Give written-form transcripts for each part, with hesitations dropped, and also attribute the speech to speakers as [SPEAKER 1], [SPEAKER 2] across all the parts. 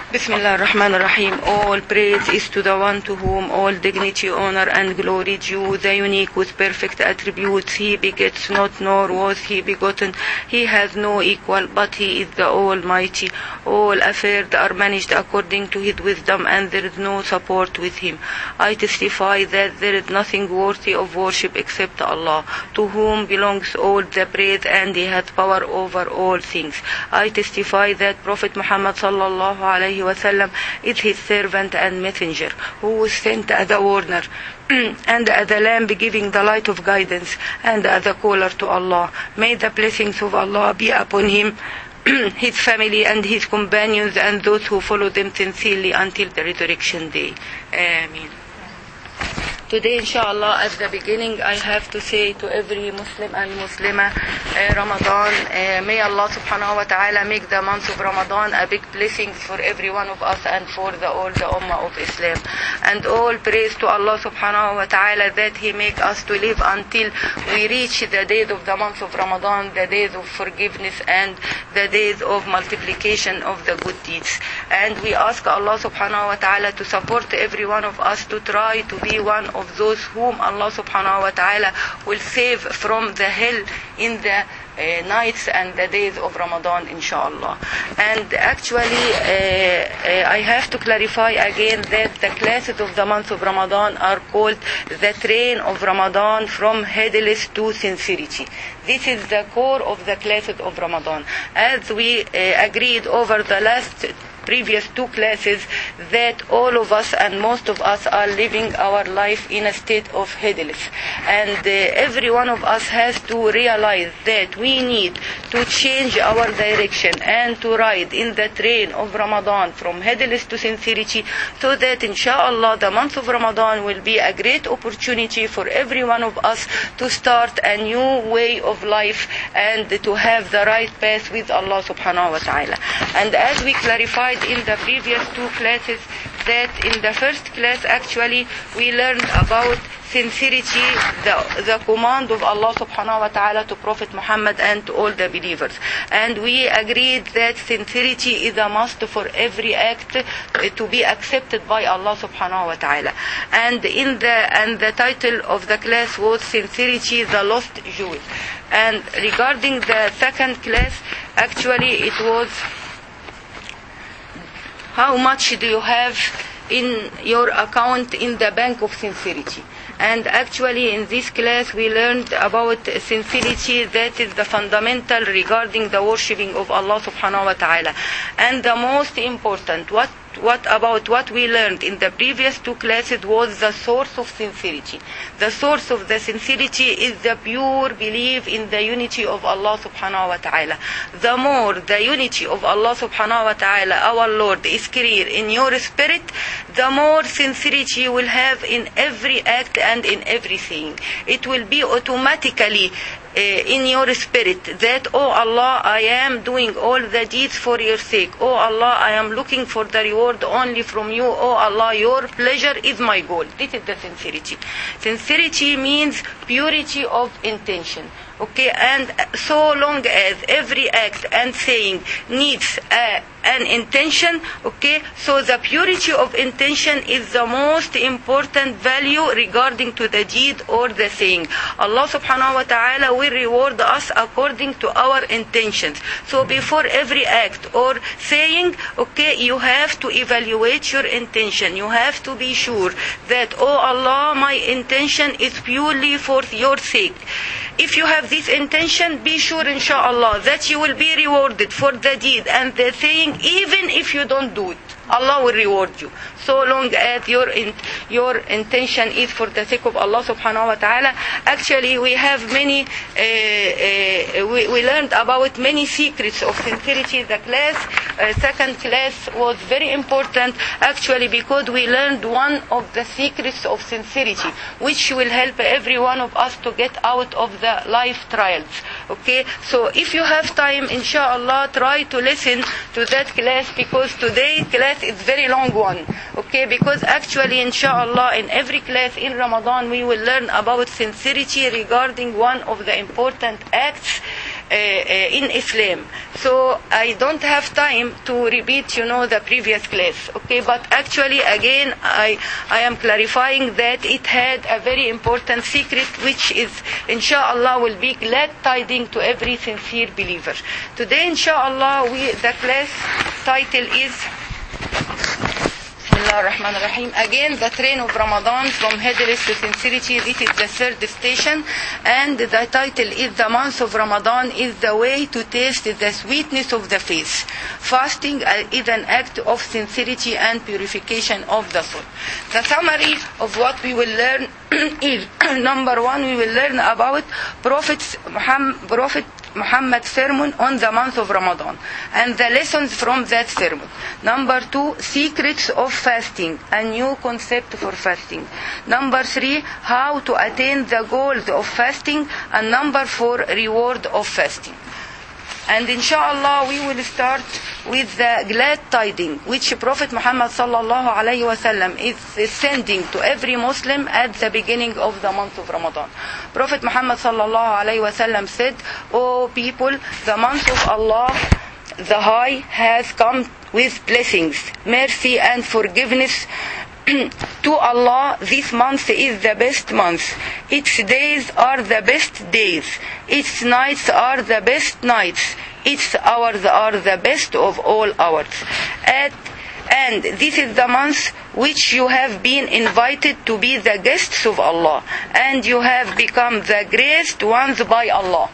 [SPEAKER 1] Bismillah ar-Rahman ar-Rahim. All praise is to the one to whom all dignity, honor and glory due, the unique with perfect attributes. He begets not, nor was he begotten. He has no equal, but he is the Almighty. All affairs are managed according to his wisdom, and there is no support with him. I testify that there is nothing worthy of worship except Allah, to whom belongs all the praise, and he has power over all things. I testify that Prophet Muhammad sallallahu alayhi wasallam is his servant and messenger, who was sent as a warner and as a lamp giving the light of guidance, and as a caller to Allah. May the blessings of Allah be upon him, his family and his companions, and those who follow them sincerely until the resurrection day. Ameen. Today, inshallah, at the beginning, I have to say to every Muslim and Muslimah, Ramadan, may Allah subhanahu wa ta'ala make the month of Ramadan a big blessing for every one of us and for all the ummah of Islam. And all praise to Allah subhanahu wa ta'ala that He make us to live until we reach the days of the month of Ramadan, the days of forgiveness and the days of multiplication of the good deeds. And we ask Allah subhanahu wa ta'ala to support every one of us to try to be one of those whom Allah subhanahu wa ta'ala will save from the hell in the nights and the days of Ramadan, inshallah. And actually, I have to clarify again that the classes of the month of Ramadan are called the train of Ramadan from heedless to sincerity. This is the core of the classes of Ramadan. As we agreed over the last previous two classes, that all of us and most of us are living our life in a state of heedless, and every one of us has to realize that we need to change our direction and to ride in the train of Ramadan from heedless to sincerity, so that inshallah the month of Ramadan will be a great opportunity for every one of us to start a new way of life and to have the right path with Allah subhanahu wa ta'ala. And as we clarified in the previous two classes, that in the first class actually we learned about sincerity, the command of Allah subhanahu wa ta'ala to Prophet Muhammad and to all the believers. And we agreed that sincerity is a must for every act to be accepted by Allah subhanahu wa ta'ala. And the title of the class was Sincerity, the Lost Jewel. And regarding the second class, actually it was how much do you have in your account in the bank of sincerity. And actually in this class we learned about sincerity, that is the fundamental regarding the worshipping of Allah subhanahu wa ta'ala. And the most important, what we learned in the previous two classes was the source of sincerity. The source of the sincerity is the pure belief in the unity of Allah subhanahu wa ta'ala. The more the unity of Allah subhanahu wa ta'ala, our Lord, is clear in your spirit, the more sincerity you will have in every act and in everything. It will be automatically in your spirit that, oh Allah, I am doing all the deeds for your sake. Oh Allah, I am looking for the reward only from you. Oh Allah, your pleasure is my goal. This is the sincerity. Sincerity means purity of intention. Okay, and so long as every act and saying needs an intention, okay, so the purity of intention is the most important value regarding to the deed or the saying. Allah subhanahu wa ta'ala will reward us according to our intentions. So before every act or saying, okay, you have to evaluate your intention. You have to be sure that, oh Allah, my intention is purely for your sake. If you have this intention, be sure inshallah that you will be rewarded for the deed and the saying, even if you don't do it. Allah will reward you. So long as your intention is for the sake of Allah subhanahu wa ta'ala. Actually, we have many, we learned about many secrets of sincerity. The second class was very important actually, because we learned one of the secrets of sincerity, which will help every one of us to get out of the life trials. Okay, so if you have time, inshallah, try to listen to that class, because today's class is very long one. Okay, because actually, inshallah, in every class in Ramadan we will learn about sincerity regarding one of the important acts in Islam. So I don't have time to repeat, the previous class. Okay, but actually, again, I am clarifying that it had a very important secret, which is, inshallah, will be glad tiding to every sincere believer. Today, inshallah, the class title is Ar-Rahman Ar-Rahim. Again, the train of Ramadan from headless to sincerity. This is the third station, and the title is The Month of Ramadan is the way to taste the sweetness of the faith. Fasting is an act of sincerity and purification of the soul. The summary of what we will learn is, number one, we will learn about Prophet Muhammad's sermon on the month of Ramadan and the lessons from that sermon. Number two, secrets of fasting, a new concept for fasting. Number three, how to attain the goals of fasting. And number four, reward of fasting. And inshallah, we will start with the glad tiding, which Prophet Muhammad sallallahu alayhi wa sallam is sending to every Muslim at the beginning of the month of Ramadan. Prophet Muhammad sallallahu alayhi wa sallam said, "O people, the month of Allah, the High, has come with blessings, mercy and forgiveness. To Allah, this month is the best month. Its days are the best days. Its nights are the best nights. Its hours are the best of all hours. And this is the month which you have been invited to be the guests of Allah, and you have become the greatest ones by Allah.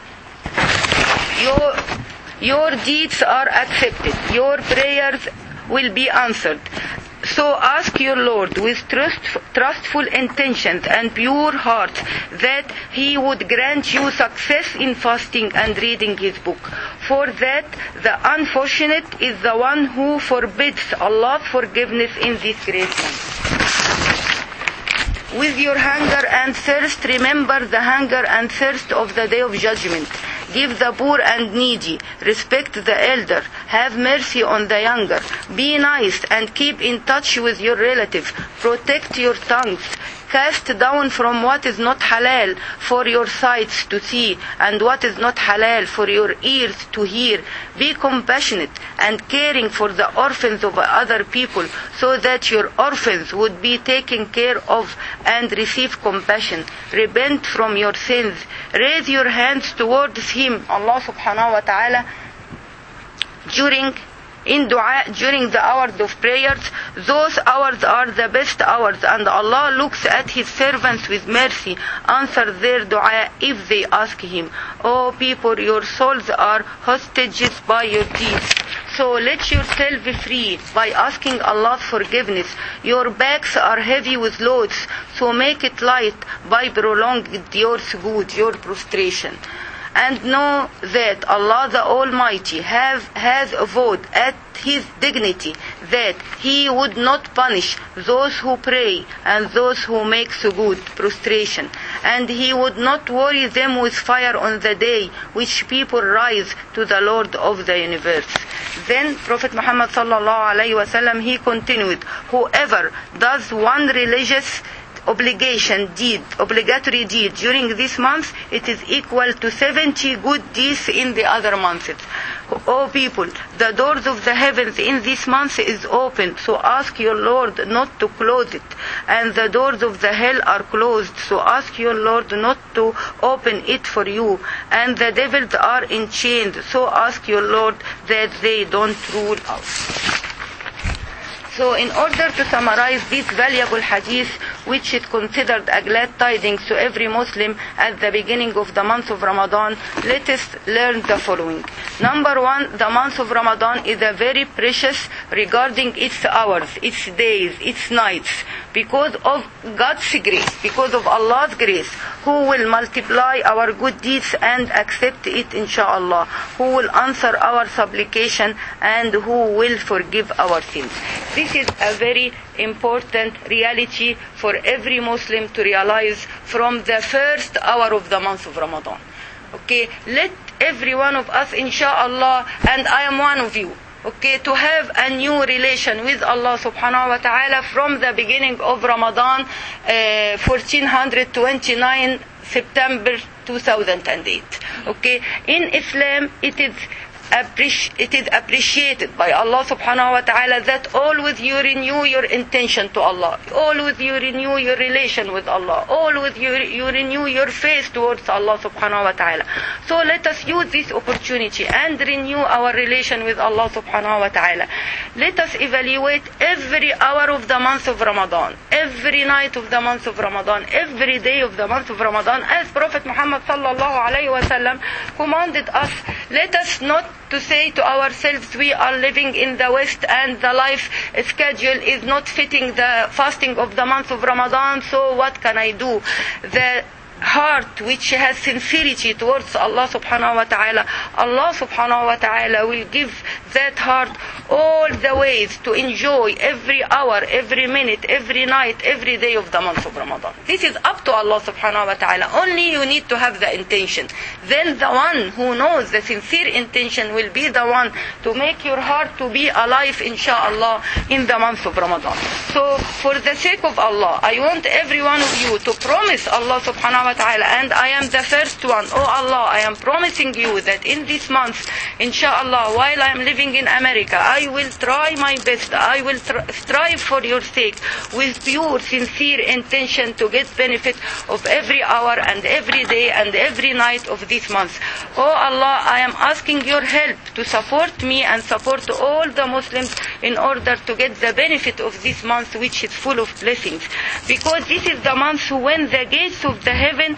[SPEAKER 1] Your deeds are accepted. Your prayers will be answered. So ask your Lord with trustful intentions and pure hearts that He would grant you success in fasting and reading His book. For that the unfortunate is the one who forbids Allah's forgiveness in this great month. With your hunger and thirst, remember the hunger and thirst of the day of judgment. Give the poor and needy. Respect the elder. Have mercy on the younger. Be nice and keep in touch with your relatives. Protect your tongues. Cast down from what is not halal for your sights to see, and what is not halal for your ears to hear. Be compassionate and caring for the orphans of other people, so that your orphans would be taken care of and receive compassion. Repent from your sins. Raise your hands towards Him, Allah subhanahu wa ta'ala, during the hours of prayers. Those hours are the best hours, and Allah looks at His servants with mercy. Answer their dua if they ask Him. O people, your souls are hostages by your deeds. So let yourself be free by asking Allah's forgiveness. Your backs are heavy with loads, so make it light by prolonging your sujood, your prostration. And know that Allah the Almighty has vowed at His dignity that He would not punish those who pray and those who make sujood, prostration, and He would not worry them with fire on the day which people rise to the Lord of the universe. Then Prophet Muhammad sallallahu alayhi wa sallam, he continued, whoever does one religious obligatory deed during this month, it is equal to 70 good deeds in the other months. O people, the doors of the heavens in this month is open, so ask your Lord not to close it. And the doors of the hell are closed, so ask your Lord not to open it for you. And the devils are enchained, so ask your Lord that they don't rule out. So in order to summarize this valuable hadith, which is considered a glad tidings to every Muslim at the beginning of the month of Ramadan, let us learn the following. Number one, the month of Ramadan is a very precious regarding its hours, its days, its nights, because of God's grace, because of Allah's grace, who will multiply our good deeds and accept it, inshallah, who will answer our supplication, and who will forgive our sins. This is a very important reality for every Muslim to realize from the first hour of the month of Ramadan. Okay, let every one of us, inshallah, and I am one of you, okay, to have a new relation with Allah subhanahu wa ta'ala from the beginning of Ramadan, 1429 September 2008. Okay, in Islam it is appreciated by Allah subhanahu wa ta'ala that always you renew your intention to Allah, always you renew your relation with Allah, always you renew your faith towards Allah subhanahu wa ta'ala. So let us use this opportunity and renew our relation with Allah subhanahu wa ta'ala. Let us evaluate every hour of the month of Ramadan, every night of the month of Ramadan, every day of the month of Ramadan, as Prophet Muhammad sallallahu alayhi wa sallam commanded us. Let us not to say to ourselves we are living in the West and the life schedule is not fitting the fasting of the month of Ramadan, so what can I do? The heart which has sincerity towards Allah subhanahu wa ta'ala, Allah subhanahu wa ta'ala will give that heart all the ways to enjoy every hour, every minute, every night, every day of the month of Ramadan. This is up to Allah subhanahu wa ta'ala. Only you need to have the intention. Then the one who knows the sincere intention will be the one to make your heart to be alive, inshallah, in the month of Ramadan. So for the sake of Allah, I want every one of you to promise Allah subhanahu wa ta'ala, and I am the first one. Oh Allah, I am promising you that in this month, inshallah, while I am living in America, I will try my best. I will strive for your sake with pure, sincere intention to get benefit of every hour and every day and every night of this month. Oh Allah, I am asking your help to support me and support all the Muslims in order to get the benefit of this month, which is full of blessings. Because this is the month when the gates of the heaven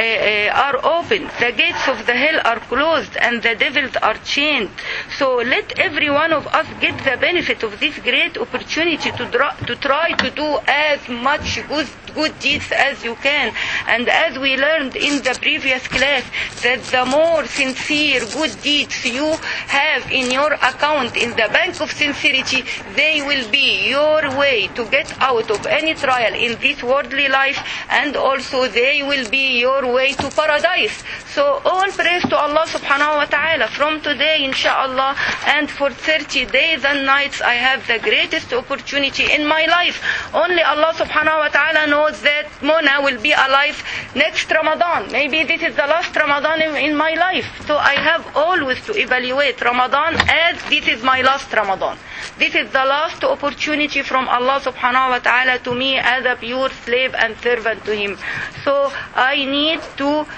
[SPEAKER 1] are open, the gates of the hell are closed, and the devils are chained. So let every one of us get the benefit of this great opportunity to try to do as much good deeds as you can. And as we learned in the previous class, that the more sincere good deeds you have in your account in the bank of sincerity, they will be your way to get out of any trial in this worldly life, and also they will be your way to paradise. So all praise to Allah subhanahu wa ta'ala. From today, inshallah, and for 30 days and nights, I have the greatest opportunity in my life. Only Allah subhanahu wa ta'ala knows that Mona will be alive next Ramadan. Maybe this is the last Ramadan in my life. So I have always to evaluate Ramadan as this is my last Ramadan. This is the last opportunity from Allah subhanahu wa ta'ala to me as a pure slave and servant to Him. So I need to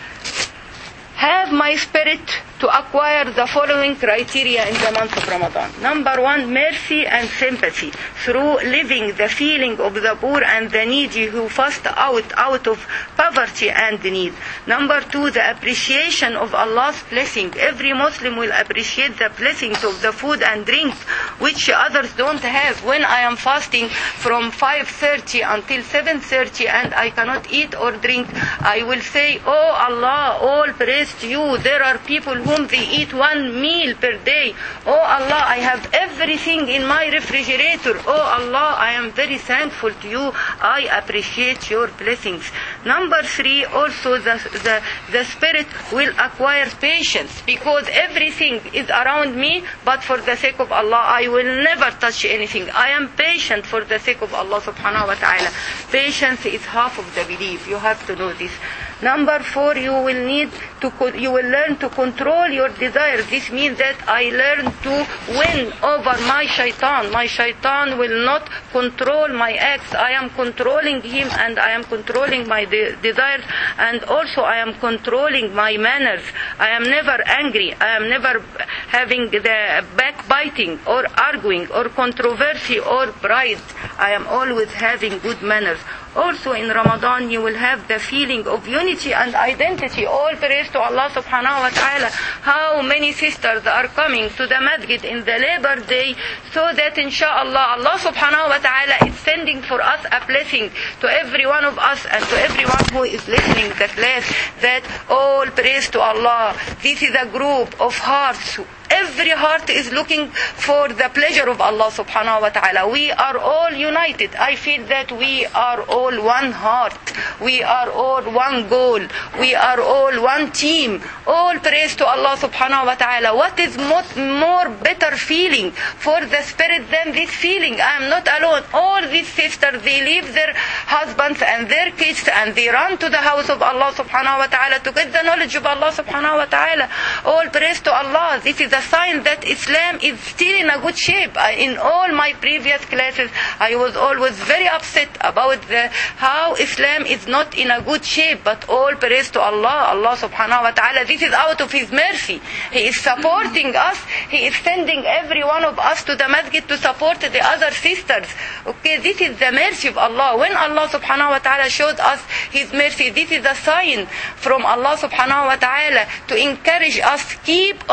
[SPEAKER 1] have my spirit to acquire the following criteria in the month of Ramadan. Number one, mercy and sympathy through living the feeling of the poor and the needy who fast out of poverty and need. Number two, the appreciation of Allah's blessing. Every Muslim will appreciate the blessings of the food and drink which others don't have. When I am fasting from 5:30 until 7:30 and I cannot eat or drink, I will say, oh Allah, all praise to you. There are people whom they eat one meal per day. Oh Allah, I have everything in my refrigerator. Oh Allah, I am very thankful to you. I appreciate your blessings. Number three, also the spirit will acquire patience, because everything is around me, but for the sake of Allah, I will never touch anything. I am patient for the sake of Allah subhanahu wa ta'ala. Patience is half of the belief. You have to know this. Number four, you will learn to control your desires. This means that I learn to win over my shaitan. My shaitan will not control my acts. I am controlling him, and I am controlling my desires, and also I am controlling my manners. I am never angry. I am never having the backbiting or arguing or controversy or pride. I am always having good manners. Also in Ramadan you will have the feeling of unity and identity. All praise to Allah subhanahu wa ta'ala. How many sisters are coming to the masjid in the Labor Day, so that inshallah Allah subhanahu wa ta'ala is sending for us a blessing to every one of us and to everyone who is listening the class, that all praise to Allah. This is a group of hearts every heart is looking for the pleasure of Allah subhanahu wa ta'ala. We are all united. I feel that we are all one heart. We are all one goal. We are all one team. All praise to Allah subhanahu wa ta'ala. What is more better feeling for the spirit than this feeling? I am not alone. All these sisters, they leave their husbands and their kids and they run to the house of Allah subhanahu wa ta'ala to get the knowledge of Allah subhanahu wa ta'ala. All praise to Allah. This is a sign that Islam is still in a good shape. In all my previous classes, I was always very upset about how Islam is not in a good shape. But all praise to Allah. Allah subhanahu wa ta'ala, this is out of His mercy. He is supporting us. He is sending every one of us to the masjid to support the other sisters. Okay, this is the mercy of Allah. When Allah subhanahu wa ta'ala showed us His mercy, this is a sign from Allah subhanahu wa ta'ala to encourage us, keep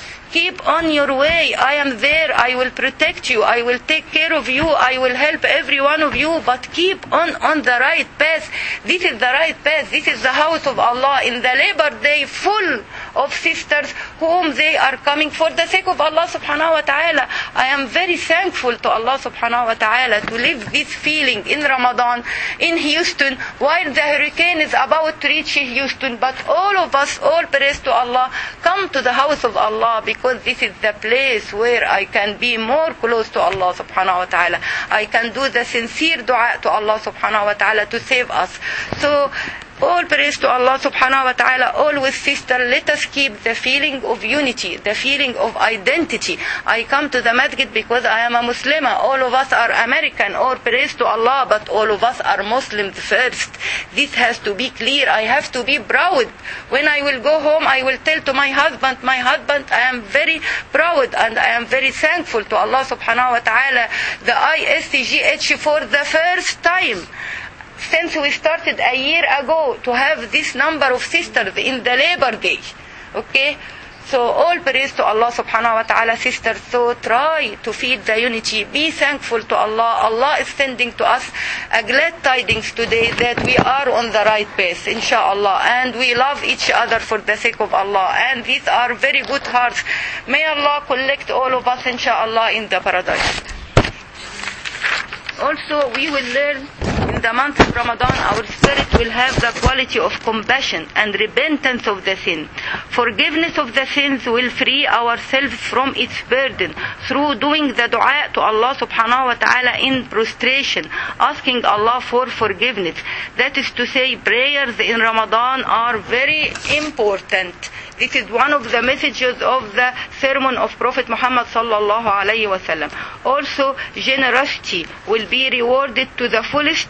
[SPEAKER 1] on your way. I am there. I will protect you. I will take care of you. I will help every one of you. But keep on the right path. This is the right path. This is the house of Allah. In the Labor Day, full of sisters whom they are coming for the sake of Allah subhanahu wa ta'ala. I am very thankful to Allah subhanahu wa ta'ala to live this feeling in Ramadan in Houston while the hurricane is about to reach Houston. But all of us, all praise to Allah, come to the house of Allah because this is the place where I can be more close to Allah subhanahu wa ta'ala. I can do the sincere dua to Allah subhanahu wa ta'ala to save us. So all praise to Allah subhanahu wa ta'ala. Always, sister, let us keep the feeling of unity, the feeling of identity. I come to the masjid because I am a Muslimah. All of us are American. All praise to Allah, but all of us are Muslims first. This has to be clear. I have to be proud. When I will go home, I will tell to my husband, I am very proud and I am very thankful to Allah subhanahu wa ta'ala. The ISGH for the first time since we started a year ago to have this number of sisters in the Labor Day. Okay? So all praise to Allah subhanahu wa ta'ala, sisters. So try to feel the unity. Be thankful to Allah. Allah is sending to us a glad tidings today that we are on the right path, inshallah. And we love each other for the sake of Allah. And these are very good hearts. May Allah collect all of us, inshallah, in the paradise. Also, we will learn in the month of Ramadan, our spirit will have the quality of compassion and repentance of the sin. Forgiveness of the sins will free ourselves from its burden through doing the dua to Allah subhanahu wa ta'ala in prostration, asking Allah for forgiveness. That is to say, prayers in Ramadan are very important. This is one of the messages of the sermon of Prophet Muhammad sallallahu alayhi wa sallam. Also, generosity will be rewarded to the fullest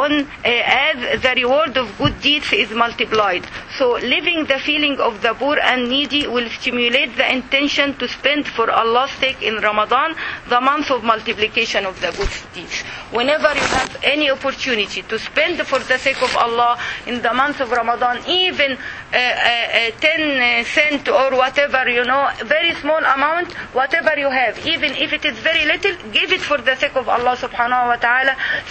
[SPEAKER 1] as the reward of good deeds is multiplied. So, living the feeling of the poor and needy will stimulate the intention to spend for Allah's sake in Ramadan, the month of multiplication of the good deeds. Whenever you have any opportunity to spend for the sake of Allah in the month of Ramadan, even 10 cent or whatever, very small amount, whatever you have, even if it is very little, give it for the sake of Allah subhanahu wa ta'ala,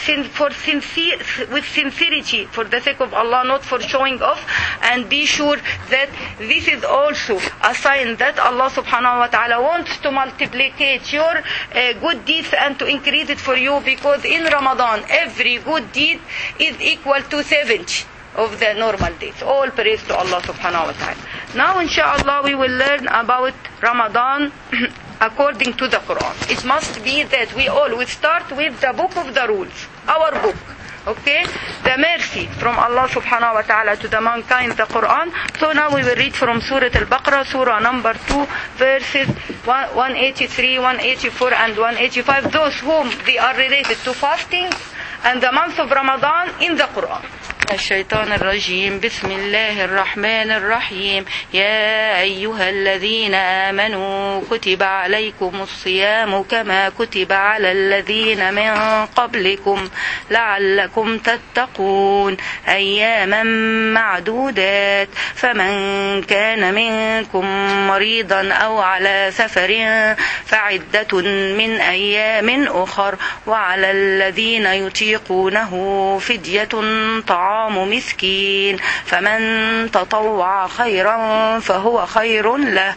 [SPEAKER 1] with sincerity, for the sake of Allah, not for showing off. And be sure that this is also a sign that Allah subhanahu wa ta'ala wants to multiplicate your good deeds and to increase it for you, because in Ramadan every good deed is equal to 70 of the normal days. All praise to Allah subhanahu wa ta'ala. Now inshallah we will learn about Ramadan according to the Quran. It must be that we always start with the book of the rules, our book. Okay? The mercy from Allah subhanahu wa ta'ala to the mankind, the Quran. So now we will read from Surah Al-Baqarah, Surah number 2, verses 183, 184 and 185. Those whom they are related to fasting and the month of Ramadan in the Quran. الشيطان الرجيم بسم الله الرحمن الرحيم يا أيها الذين آمنوا كتب عليكم الصيام كما كتب على الذين من قبلكم لعلكم تتقون أياما معدودات فمن كان منكم مريضا أو على سفر فعدة من أيام أخر وعلى الذين يطيقونه فدية طعام مسكين فمن تطوع خيرا فهو خير له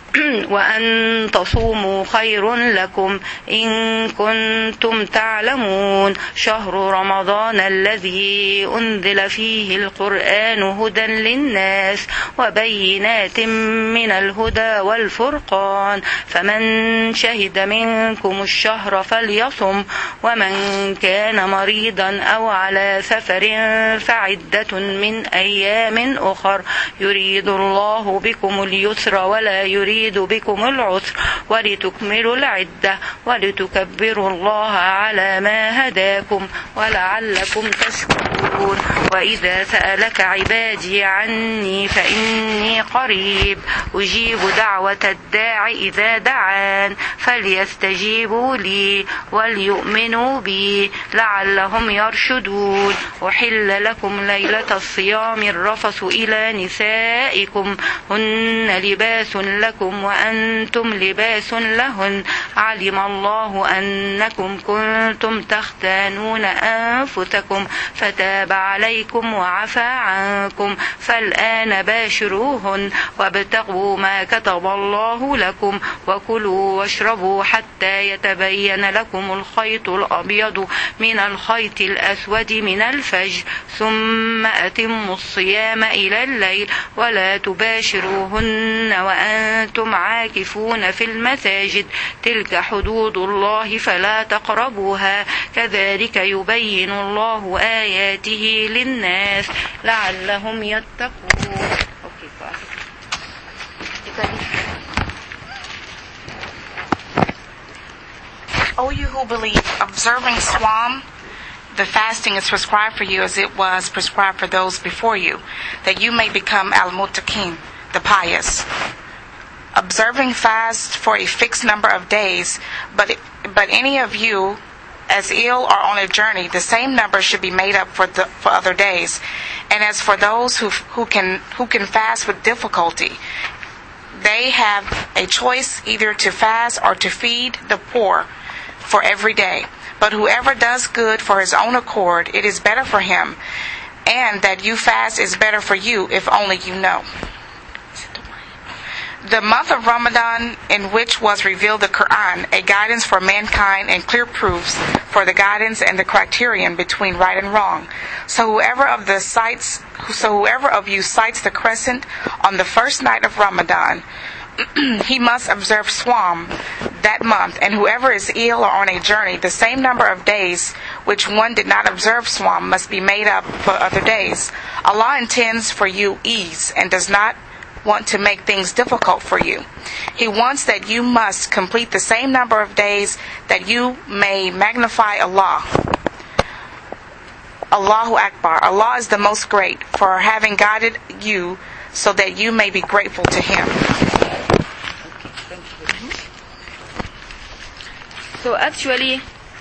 [SPEAKER 1] وأن تصوموا خير لكم إن كنتم تعلمون شهر رمضان الذي أنزل فيه القرآن هدى للناس وبينات من الهدى والفرقان فمن شهد منكم الشهر فليصم ومن كان مريضا أو على سفر فعدة من أيام أخر يريد الله بكم اليسر ولا يريد بكم العسر ولتكملوا العدة ولتكبروا الله على ما هداكم ولعلكم تشكرون وإذا سألك عبادي عني فإني قريب أجيب دعوة الداع إذا دعان فليستجيبوا لي وليؤمنوا بي لعلهم يرشدون أحل لكم ليلة الصيام الرفث إلى نسائكم هن لباس لكم وأنتم لباس لهن علم الله أنكم كنتم تختانون أنفسكم فتاب عليكم وعفى عنكم فالآن باشروهن وابتغوا ما كتب الله لكم وكلوا واشربوا حتى يتبين لكم الخيط الأبيض من الخيط الأسود من الفجر ثم أتموا الصيام إلى الليل ولا تباشروهن وأنتم عاكفون في المساجد تلك حدود الله فلا تقربوها كذلك يبين الله آياته للناس لعلهم يتقون.
[SPEAKER 2] O you who believe, observing Swam, the fasting is prescribed for you as it was prescribed for those before you, that you may become al-muttaqin, the pious. Observing fast for a fixed number of days, but any of you as ill or on a journey, the same number should be made up for other days. And as for those who can fast with difficulty, they have a choice either to fast or to feed the poor for every day. But whoever does good for his own accord, it is better for him, and that you fast is better for you if only you know. The month of Ramadan, in which was revealed the Quran, a guidance for mankind and clear proofs for the guidance and the criterion between right and wrong. So whoever of you sights the crescent on the first night of Ramadan, he must observe Swam that month, and whoever is ill or on a journey, the same number of days which one did not observe Swam must be made up for other days. Allah intends for you ease and does not want to make things difficult for you. He wants that you must complete the same number of days that you may magnify Allah. Allahu Akbar. Allah is the most great for having guided you so that you may be grateful to Him.
[SPEAKER 1] So actually,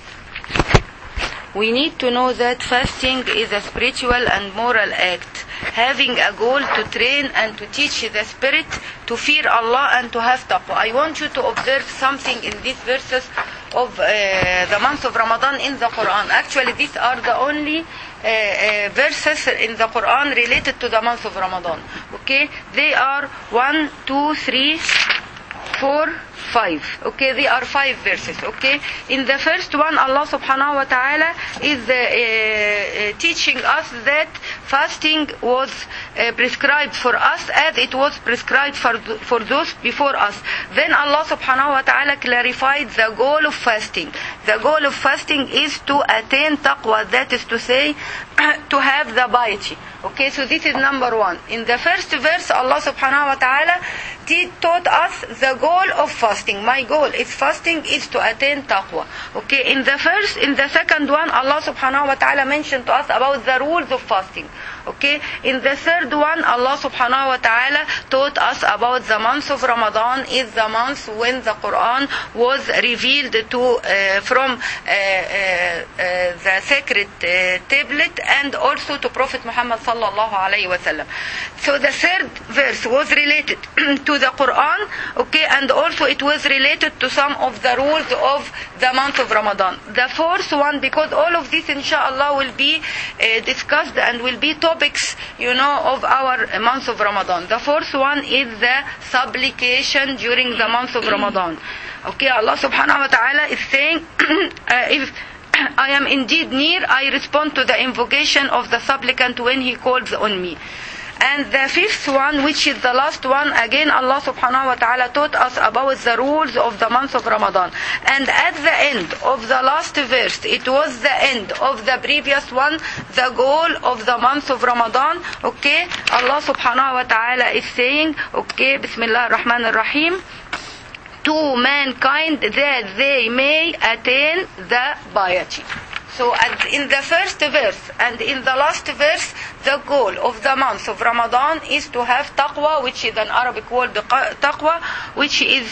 [SPEAKER 1] we need to know that fasting is a spiritual and moral act, having a goal to train and to teach the spirit to fear Allah and to have taqwa. I want you to observe something in these verses of the month of Ramadan in the Quran. Actually, these are the only verses in the Quran related to the month of Ramadan. Okay, they are 1, 2, 3, 4, 5. Okay, they are 5 verses. Okay, in the first one, Allah subhanahu wa ta'ala is teaching us that fasting was prescribed for us as it was prescribed for those before us. Then Allah subhanahu wa ta'ala clarified the goal of fasting. The goal of fasting is to attain taqwa, that is to say, to have the piety. Okay, so this is number 1. In the first verse, Allah subhanahu wa ta'ala taught us the goal of fasting. My goal is fasting is to attain taqwa. Okay, in the second one, Allah subhanahu wa ta'ala mentioned to us about the rules of fasting. Okay, in the third one, Allah subhanahu wa ta'ala taught us about the month of Ramadan is the month when the Quran was revealed to from the sacred tablet and also to Prophet Muhammad sallallahu alayhi wa sallam. So the third verse was related to the Quran, okay, and also it was related to some of the rules of the month of Ramadan. The fourth one, because all of this inshallah will be discussed and will be topic topics, of our month of Ramadan. The fourth one is the supplication during the month of Ramadan. Okay, Allah subhanahu wa ta'ala is saying, if I am indeed near, I respond to the invocation of the supplicant when he calls on me. And the fifth one, which is the last one, again Allah subhanahu wa ta'ala taught us about the rules of the month of Ramadan. And at the end of the last verse, it was the end of the previous one, the goal of the month of Ramadan. Okay, Allah subhanahu wa ta'ala is saying, okay, Bismillah ar-Rahman ar-Rahim, to mankind that they may attain the piety. So in the first verse and in the last verse, the goal of the month of Ramadan is to have taqwa, which is an Arabic word, taqwa, which is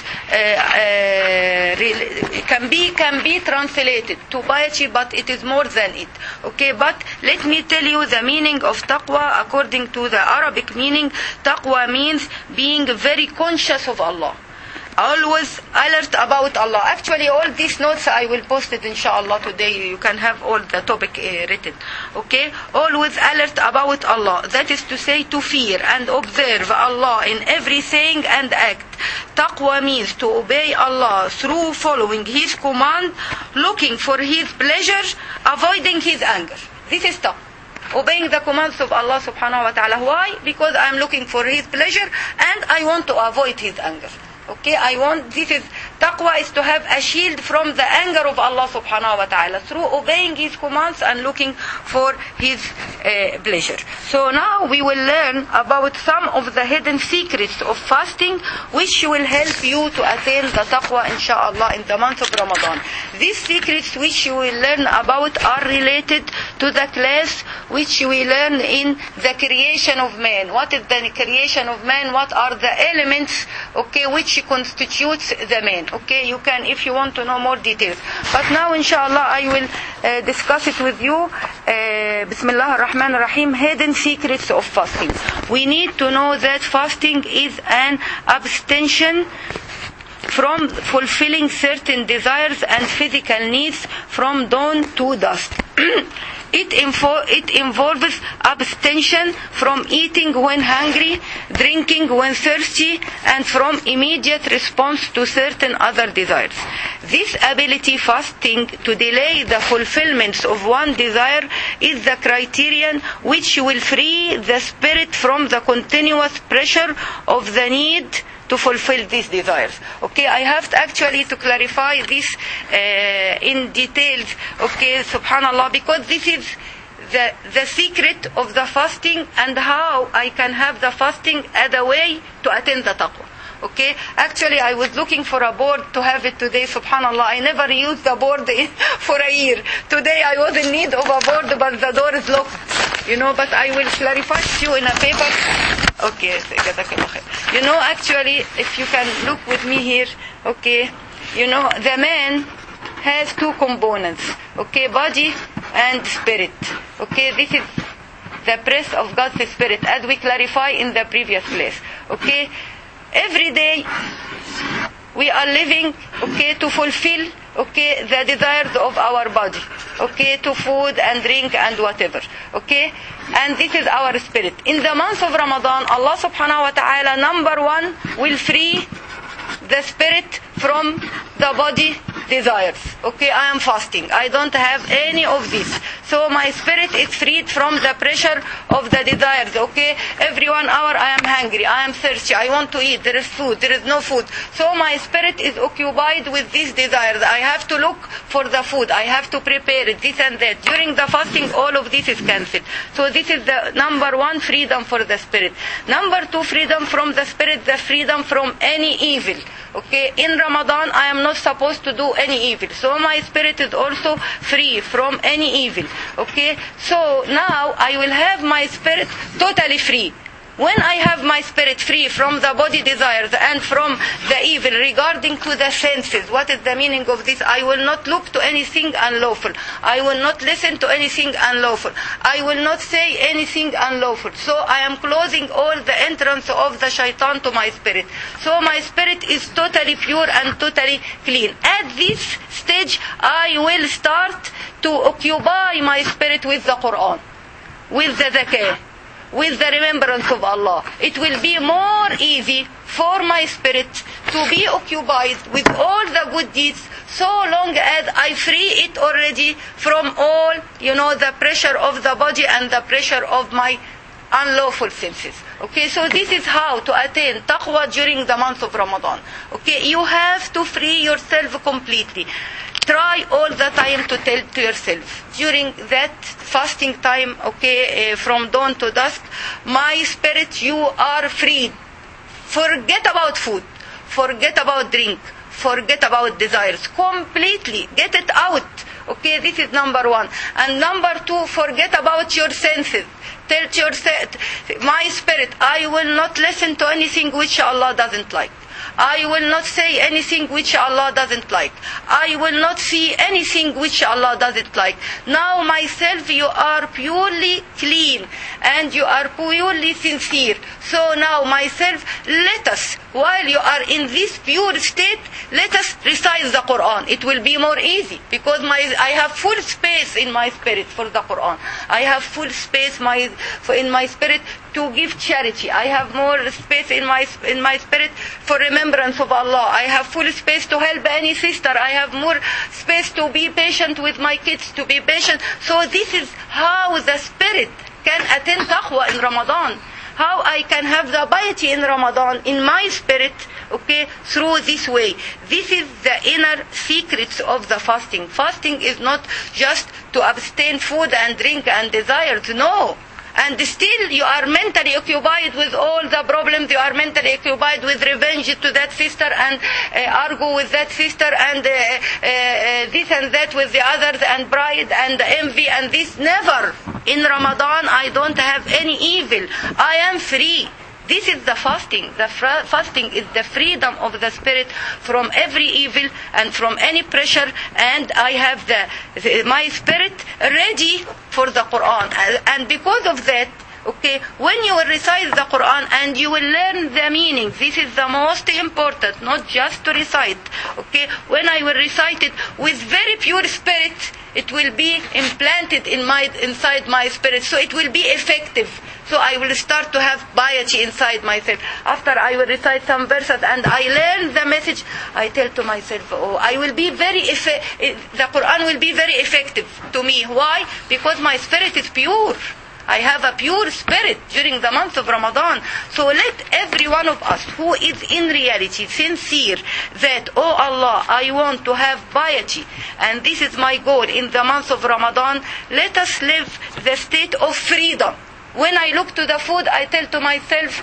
[SPEAKER 1] can be translated to piety, but it is more than it. Okay, but let me tell you the meaning of taqwa according to the Arabic meaning. Taqwa means being very conscious of Allah. Always alert about Allah. Actually, all these notes I will post it inshallah today. You can have all the topic written. Okay? Always alert about Allah. That is to say, to fear and observe Allah in every saying and act. Taqwa means to obey Allah through following His command, looking for His pleasure, avoiding His anger. This is taqwa. Obeying the commands of Allah subhanahu wa ta'ala. Why? Because I am looking for His pleasure and I want to avoid His anger. Okay, this is, taqwa is to have a shield from the anger of Allah subhanahu wa ta'ala through obeying His commands and looking for His pleasure. So now we will learn about some of the hidden secrets of fasting, which will help you to attain the taqwa inshallah in the month of Ramadan. These secrets which you will learn about are related to the class which we learn in the creation of man. What is the creation of man? What are the elements, okay, which constitutes the man? Okay, you can, if you want to know more details. But now, inshallah, I will discuss it with you. Bismillah ar-Rahman ar-Rahim, hidden secrets of fasting. We need to know that fasting is an abstention from fulfilling certain desires and physical needs from dawn to dusk. It involves abstention from eating when hungry, drinking when thirsty, and from immediate response to certain other desires. This ability fasting to delay the fulfillment of one desire is the criterion which will free the spirit from the continuous pressure of the need to fulfill these desires. Okay, I have actually to clarify this in details. Okay, subhanallah, because this is the secret of the fasting and how I can have the fasting as a way to attain the taqwa. Okay, actually I was looking for a board to have it today, subhanallah. I never used the board for a year. Today I was in need of a board, but the door is locked. But I will clarify to you in a paper. Okay, actually, if you can look with me here, okay, the man has two components, okay, body and spirit. Okay, this is the breath of God's Spirit, as we clarify in the previous place. Okay, every day we are living, okay, to fulfill, okay, the desires of our body, okay, to food and drink and whatever, okay, and this is our spirit. In the month of Ramadan, Allah subhanahu wa ta'ala, number one, will free the spirit from the body desires. Okay, I am fasting. I don't have any of this. So my spirit is freed from the pressure of the desires. Okay, every 1 hour I am hungry, I am thirsty, I want to eat, there is food, there is no food. So my spirit is occupied with these desires. I have to look for the food, I have to prepare it, this and that. During the fasting, all of this is cancelled. So this is the number one, freedom for the spirit. Number two, freedom from the spirit, the freedom from any evil. Okay, in Ramadan I am not supposed to do any evil. So my spirit is also free from any evil. Okay, so now I will have my spirit totally free. When I have my spirit free from the body desires and from the evil regarding to the senses, what is the meaning of this? I will not look to anything unlawful. I will not listen to anything unlawful. I will not say anything unlawful. So I am closing all the entrance of the shaitan to my spirit. So my spirit is totally pure and totally clean. At this stage, I will start to occupy my spirit with the Quran, with the zakah, with the remembrance of Allah. It will be more easy for my spirit to be occupied with all the good deeds, so long as I free it already from all, the pressure of the body and the pressure of my unlawful senses. Okay, so this is how to attain taqwa during the month of Ramadan. Okay, you have to free yourself completely. Try all the time to tell to yourself during that fasting time, from dawn to dusk, my spirit, you are freed. Forget about food, forget about drink, forget about desires. Completely get it out. Okay, this is number one. And number two, forget about your senses. Tell yourself, my spirit, I will not listen to anything which Allah doesn't like. I will not say anything which Allah doesn't like. I will not see anything which Allah doesn't like. Now myself, you are purely clean and you are purely sincere. So now myself, let us, while you are in this pure state, let us recite the Quran. It will be more easy because I have full space in my spirit for the Quran. I have full space in my spirit to give charity. I have more space in my spirit for remembrance of Allah. I have full space to help any sister. I have more space to be patient with my kids, to be patient. So this is how the spirit can attain taqwa in Ramadan. How I can have the piety in Ramadan in my spirit, through this way. This is the inner secrets of the fasting. Fasting is not just to abstain food and drink and desires. No. And still you are mentally occupied with all the problems. You are mentally occupied with revenge to that sister and argue with that sister and this and that with the others and pride and envy and this. Never. In Ramadan I don't have any evil. I am free. This is the fasting. The fasting is the freedom of the spirit from every evil and from any pressure, and I have my spirit ready for the Quran. And because of that, when you will recite the Quran and you will learn the meaning, this is the most important, not just to recite. When I will recite it with very pure spirit, it will be implanted inside my spirit, so it will be effective. So I will start to have piety inside myself. After I will recite some verses and I learn the message, I tell to myself, I will be the Quran will be very effective to me. Why? Because my spirit is pure. I have a pure spirit during the month of Ramadan. So let every one of us who is in reality sincere that, oh Allah, I want to have piety and this is my goal in the month of Ramadan, let us live the state of freedom. When I look to the food, I tell to myself,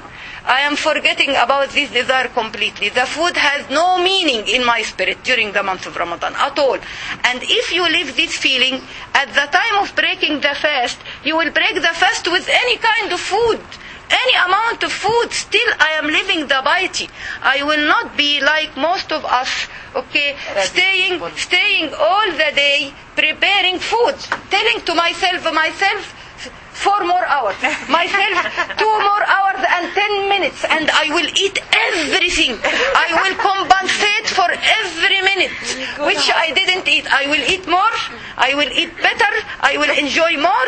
[SPEAKER 1] I am forgetting about this desire completely. The food has no meaning in my spirit during the month of Ramadan at all. And if you live this feeling, at the time of breaking the fast, you will break the fast with any kind of food. Any amount of food, still I am living the piety. I will not be like most of us, staying all the day preparing food, telling to myself, 4 more hours, myself 2 more hours and 10 minutes, and I will eat everything. I will compensate for every minute which I didn't eat. I will eat more, I will eat better, I will enjoy more.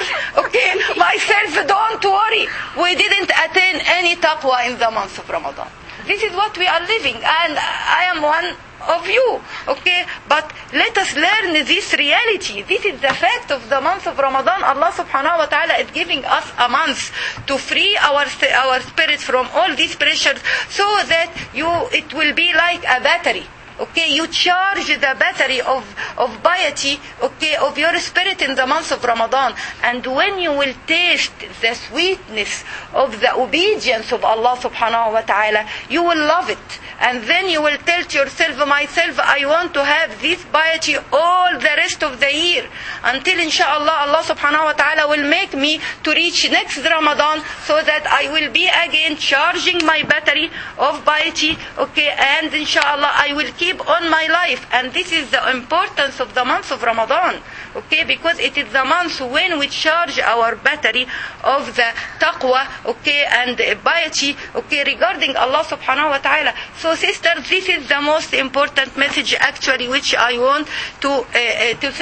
[SPEAKER 1] Myself, don't worry. We didn't attain any taqwa in the month of Ramadan. This is what we are living, and I am one of you, but let us learn this reality. This is the fact of the month of Ramadan. Allah subhanahu wa ta'ala is giving us a month to free our spirit from all these pressures, so that it will be like a battery. You charge the battery of piety, of your spirit in the month of Ramadan. And when you will taste the sweetness of the obedience of Allah subhanahu wa ta'ala, you will love it. And then you will tell to yourself, myself, I want to have this piety all the rest of the year. Until inshallah, Allah subhanahu wa ta'ala will make me to reach next Ramadan, so that I will be again charging my battery of piety, and inshallah I will keep on my life. And this is the importance of the month of Ramadan, because it is the month when we charge our battery of the taqwa, and piety, regarding Allah subhanahu wa ta'ala. So sisters, this is the most important message actually which I want to send it to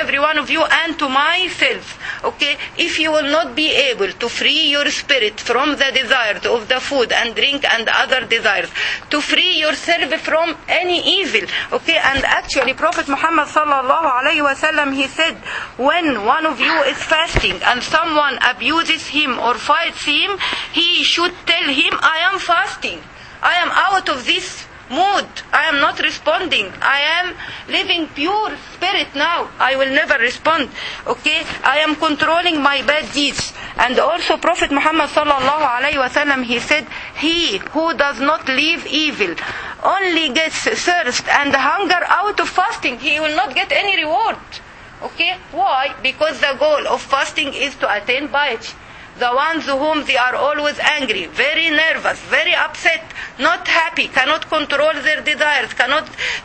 [SPEAKER 1] every one of you and to myself. Okay, if you will not be able to free your spirit from the desires of the food and drink and other desires, to free yourself from any evil. Okay, and actually Prophet Muhammad sallallahu alayhi wa sallam, he said, when one of you is fasting and someone abuses him or fights him, he should tell him, I am fasting. I am out of this mood. I am not responding. I am living pure spirit now. I will never respond. Okay? I am controlling my bad deeds. And also Prophet Muhammad sallallahu alayhi wa sallam, he said, he who does not leave evil only gets thirst and hunger out of fasting. He will not get any reward. Okay? Why? Because the goal of fasting is to attain piety. The ones whom they are always angry, very nervous, very upset, not happy, cannot control their desires, cannot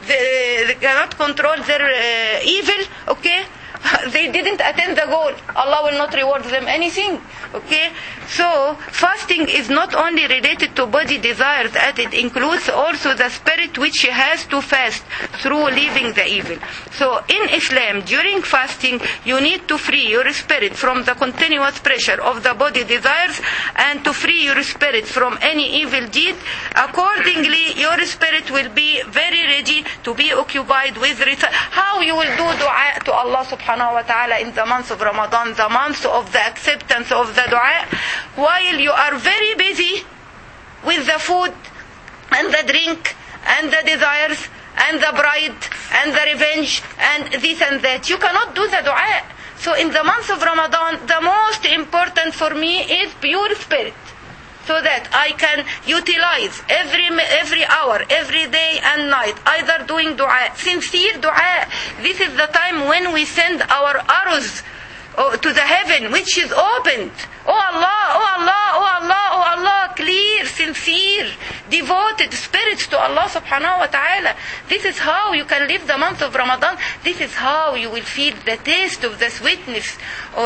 [SPEAKER 1] control their evil, okay? They didn't attain the goal. Allah will not reward them anything. Okay? So, fasting is not only related to body desires, as it includes also the spirit which has to fast through leaving the evil. So, in Islam, during fasting, you need to free your spirit from the continuous pressure of the body desires and to free your spirit from any evil deed. Accordingly, your spirit will be very ready to be occupied with how you will do dua to Allah subhanahu wa ta'ala in the month of Ramadan, the month of the acceptance of the dua, while you are very busy with the food and the drink and the desires and the bride and the revenge and this and that. You cannot do the dua. So in the month of Ramadan, the most important for me is pure spirit, so that I can utilize every hour, every day and night, either doing dua, sincere dua. This is the time when we send our arrows to the heaven, which is opened. Oh Allah, oh Allah, oh Allah, oh Allah, clear, sincere, devoted spirits to Allah subhanahu wa ta'ala. This is how you can live the month of Ramadan. This is how you will feel the taste of the sweetness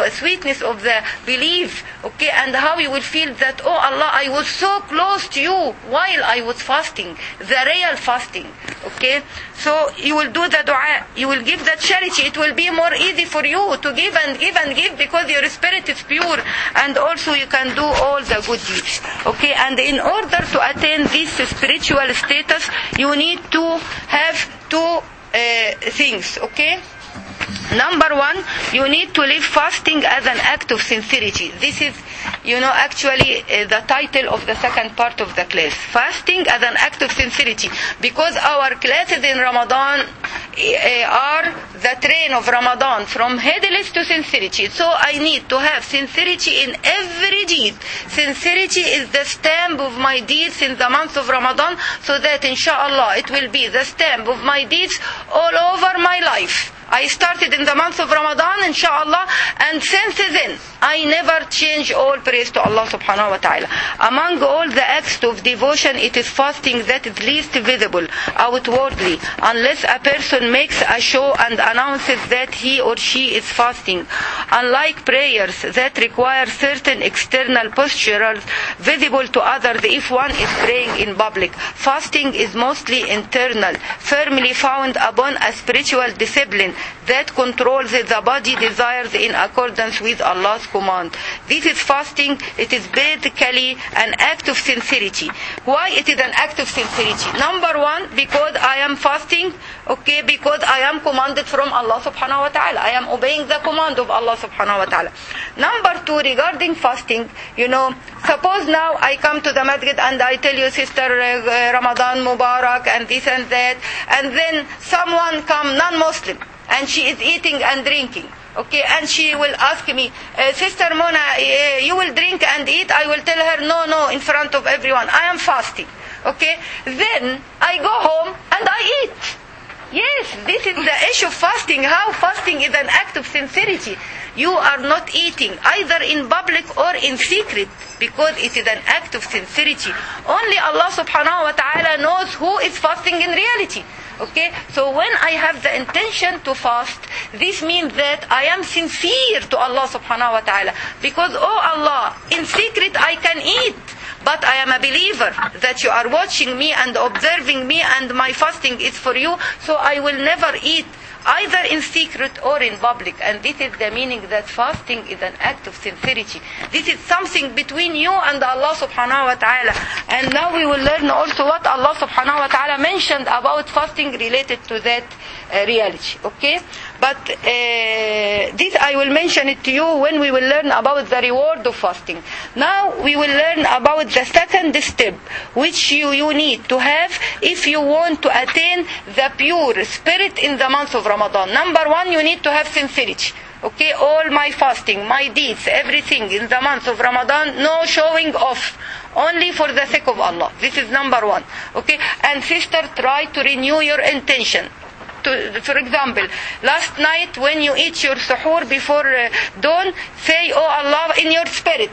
[SPEAKER 1] of the belief. Okay, and how you will feel that, oh Allah, I was so close to you while I was fasting, the real fasting. Okay, so you will do the dua, you will give the charity. It will be more easy for you to give and give and give because your spirit is pure, and also you can do all the good deeds. Okay, and in order to attain this spiritual status, you need to have two things. Okay, number one, you need to live fasting as an act of sincerity. This is, actually the title of the second part of the class. Fasting as an act of sincerity. Because our classes in Ramadan are the train of Ramadan from headless to sincerity. So I need to have sincerity in every deed. Sincerity is the stamp of my deeds in the month of Ramadan, so that inshallah it will be the stamp of my deeds all over my life. I started in the month of Ramadan, inshallah, and since then, I never change. All praise to Allah subhanahu wa ta'ala. Among all the acts of devotion, it is fasting that is least visible outwardly, unless a person makes a show and announces that he or she is fasting. Unlike prayers that require certain external postures visible to others if one is praying in public, fasting is mostly internal, firmly found upon a spiritual discipline that controls the body desires in accordance with Allah's command. This is fasting. It is basically an act of sincerity. Why it is an act of sincerity? Number one, because I am fasting, okay, because I am commanded from Allah subhanahu wa ta'ala. I am obeying the command of Allah subhanahu wa ta'ala. Number two, regarding fasting, suppose now I come to the masjid and I tell you, sister, Ramadan Mubarak and this and that, and then someone come, non-Muslim, and she is eating and drinking. Okay, and she will ask me, Sister Mona, you will drink and eat? I will tell her, no, in front of everyone. I am fasting. Okay, then I go home and I eat. Yes, this is the issue of fasting. How fasting is an act of sincerity. You are not eating either in public or in secret, because it is an act of sincerity. Only Allah subhanahu wa ta'ala knows who is fasting in reality. Okay, so when I have the intention to fast, this means that I am sincere to Allah subhanahu wa ta'ala. Because, oh Allah, in secret I can eat, but I am a believer that you are watching me and observing me, and my fasting is for you, so I will never eat either in secret or in public. And this is the meaning that fasting is an act of sincerity. This is something between you and Allah subhanahu wa ta'ala. And now we will learn also what Allah subhanahu wa ta'ala mentioned about fasting related to that reality. Okay? But this I will mention it to you when we will learn about the reward of fasting. Now we will learn about the second step which you need to have if you want to attain the pure spirit in the month of Ramadan. Number one, you need to have sincerity. Okay, all my fasting, my deeds, everything in the month of Ramadan, no showing off. Only for the sake of Allah. This is number one. Okay, and sister, try to renew your intention. For example, last night when you eat your suhoor before dawn, say, oh Allah, in your spirit.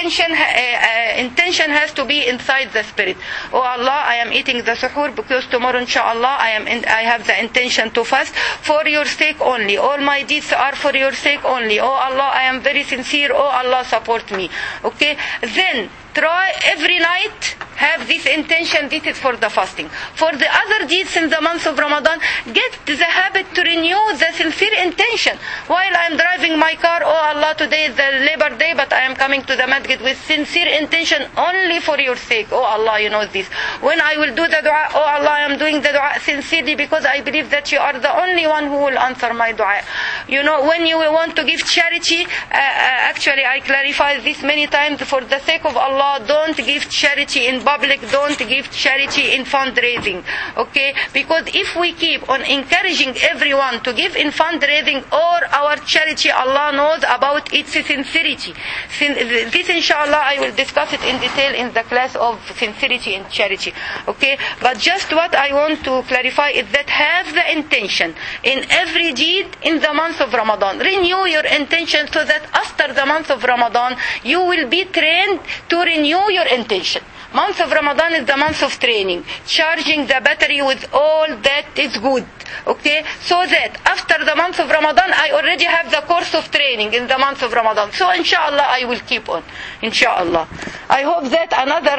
[SPEAKER 1] Intention has to be inside the spirit. Oh Allah, I am eating the suhoor because tomorrow inshallah I have the intention to fast for your sake only. All my deeds are for your sake only. Oh Allah, I am very sincere. Oh Allah, support me. Okay? Then try every night have this intention. This is for the fasting. For the other deeds in the month of Ramadan, get the habit to renew the sincere intention. While I am driving my car, oh Allah, today is the Labor Day, but I am coming to the masjid with sincere intention only for your sake. Oh Allah, you know this. When I will do the dua, oh Allah, I am doing the dua sincerely because I believe that you are the only one who will answer my dua. You know, when you want to give charity, actually I clarify this many times, for the sake of Allah, don't give charity in public, don't give charity in fundraising. Okay? Because if we keep on encouraging everyone to give in fundraising or our charity, Allah knows about its sincerity. This inshallah I will discuss it in detail in the class of sincerity in charity. Okay? But just what I want to clarify is that have the intention in every deed in the month of Ramadan. Renew your intention so that after the month of Ramadan you will be trained to renew your intention. Month of Ramadan is the month of training, charging the battery with all that is good. Okay, so that after the month of Ramadan I already have the course of training in the month of Ramadan. So inshallah I will keep on. Inshallah. I hope that another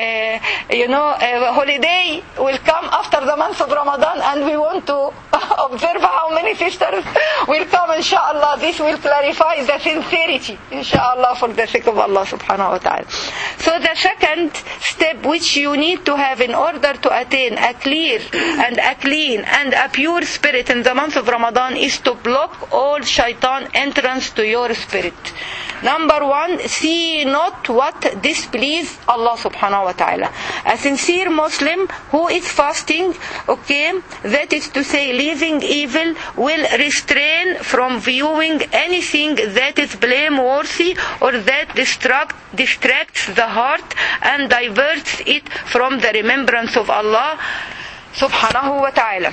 [SPEAKER 1] holiday will come after the month of Ramadan, and we want to observe how many sisters will come. Inshallah, this will clarify the sincerity. Inshallah, for the sake of Allah subhanahu wa ta'ala. So the second step which you need to have in order to attain a clear and a clean and a pure spirit in the month of Ramadan is to block all shaitan entrance to your spirit. Number one, see not what displease Allah subhanahu wa ta'ala. A sincere Muslim who is fasting, okay, that is to say leaving evil, will restrain from viewing anything that is blameworthy or that distracts the heart and diverts it from the remembrance of Allah subhanahu wa ta'ala.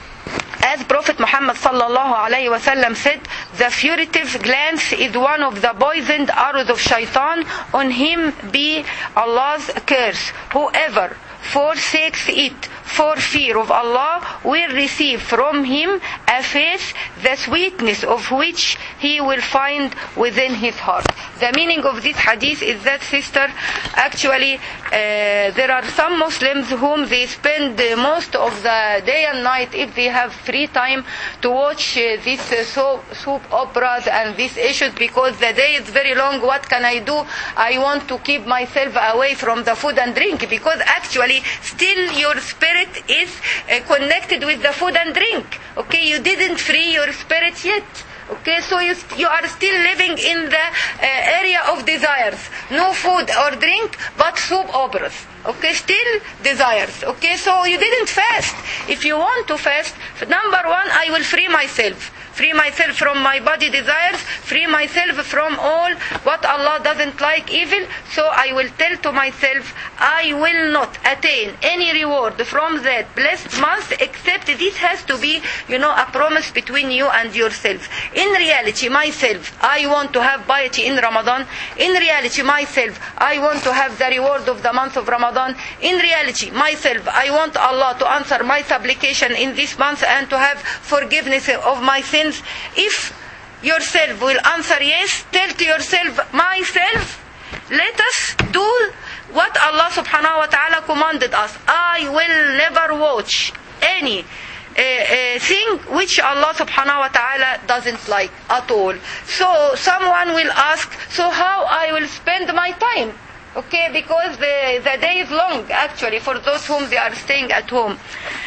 [SPEAKER 1] As Prophet Muhammad sallallahu alayhi wa sallam said, the furtive glance is one of the poisoned arrows of shaitan. On him be Allah's curse. Whoever forsakes it for fear of Allah will receive from him a faith, the sweetness of which he will find within his heart. The meaning of this hadith is that, sister, actually there are some Muslims whom they spend most of the day and night, if they have free time, to watch these soap operas and these issues, because the day is very long. What can I do? I want to keep myself away from the food and drink, because actually still your spirit is connected with the food and drink. Okay, you didn't free your spirit yet. Okay, so you are still living in the area of desires. No food or drink, but soap operas. Okay, still desires. Okay, so you didn't fast. If you want to fast, number one, I will free myself. Free myself from my body desires, free myself from all what Allah doesn't like, evil. So I will tell to myself, I will not attain any reward from that blessed month, except this has to be, a promise between you and yourself. In reality, myself, I want to have piety in Ramadan. In reality, myself, I want to have the reward of the month of Ramadan. In reality, myself, I want Allah to answer my supplication in this month and to have forgiveness of my sins. If yourself will answer yes, tell to yourself, myself, let us do what Allah subhanahu wa ta'ala commanded us. I will never watch any thing which Allah subhanahu wa ta'ala doesn't like at all. So someone will ask, so how I will spend my time? Okay, because the day is long actually for those whom they are staying at home.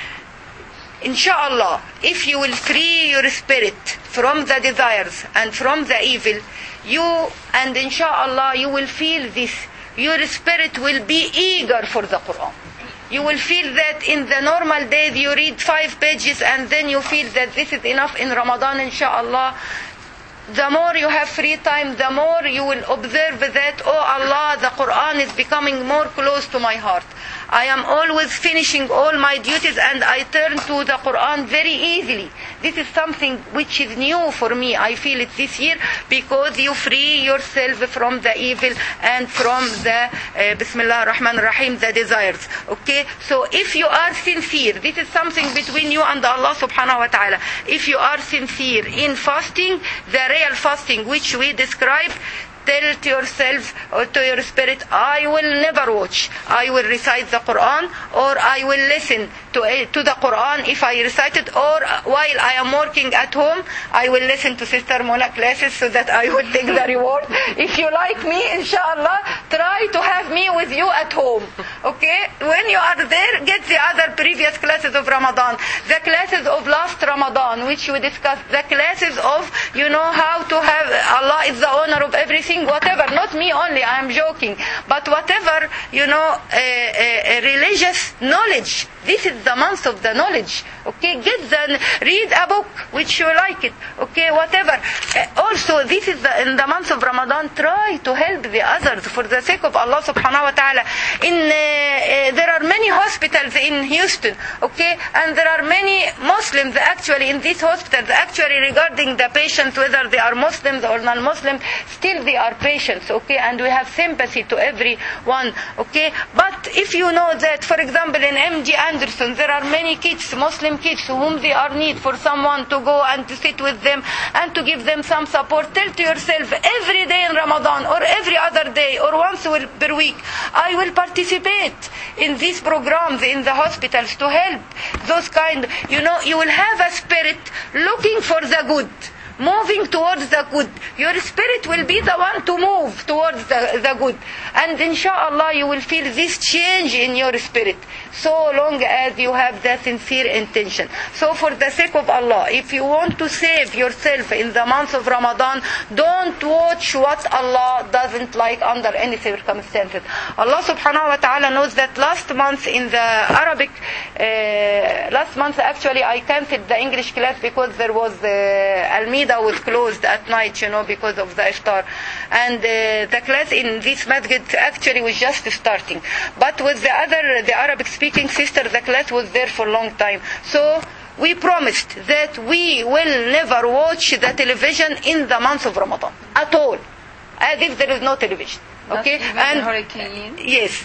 [SPEAKER 1] Inshallah, if you will free your spirit from the desires and from the evil, and inshallah you will feel this. Your spirit will be eager for the Quran. You will feel that in the normal days you read 5 pages and then you feel that this is enough. In Ramadan, inshallah, the more you have free time, the more you will observe that, oh Allah, the Quran is becoming more close to my heart. I am always finishing all my duties and I turn to the Quran very easily. This is something which is new for me. I feel it this year because you free yourself from the evil and from the Bismillah ar-Rahman ar-Rahim, the desires. Okay? So if you are sincere, this is something between you and Allah subhanahu wa ta'ala. If you are sincere in fasting, the real fasting which we described, tell to yourself or to your spirit, I will never watch. I will recite the Quran, or I will listen to the Quran if I recite it, or while I am working at home, I will listen to Sister Mona classes so that I will take the reward. If you like me, inshallah, try to have me with you at home. Okay? When you are there, get the other previous classes of Ramadan, the classes of last Ramadan, which we discussed, the classes of, how to have, Allah is the owner of everything, whatever, not me only, I am joking, but whatever, religious knowledge. This is the month of the knowledge. Okay, read a book which you like it. Okay, whatever. Also, this is in the month of Ramadan. Try to help the others for the sake of Allah subhanahu wa ta'ala. There are many hospitals in Houston. Okay, and there are many Muslims actually in these hospitals. Actually, regarding the patients, whether they are Muslims or non-Muslims, still they are patients. Okay, and we have sympathy to everyone. Okay, but if you know that, for example, in MD Anderson, there are many kids, Muslim kids, whom they are need for someone to go and to sit with them and to give them some support. Tell to yourself, every day in Ramadan or every other day or once per week, I will participate in these programs in the hospitals to help those kind. You will have a spirit looking for the good, moving towards the good. Your spirit will be the one to move towards the good. And inshallah you will feel this change in your spirit, so long as you have the sincere intention. So for the sake of Allah, if you want to save yourself in the month of Ramadan, don't watch what Allah doesn't like under any circumstances. Allah subhanahu wa ta'ala knows that last month in the Arabic, last month actually I cancelled the English class because there was Al-Mida was closed at night, because of the iftar. And the class in this masjid actually was just starting. But with the Arabic speaking sister, the class was there for a long time. So we promised that we will never watch the television in the month of Ramadan at all, as if there is no television. Okay, and hurricane. Yes,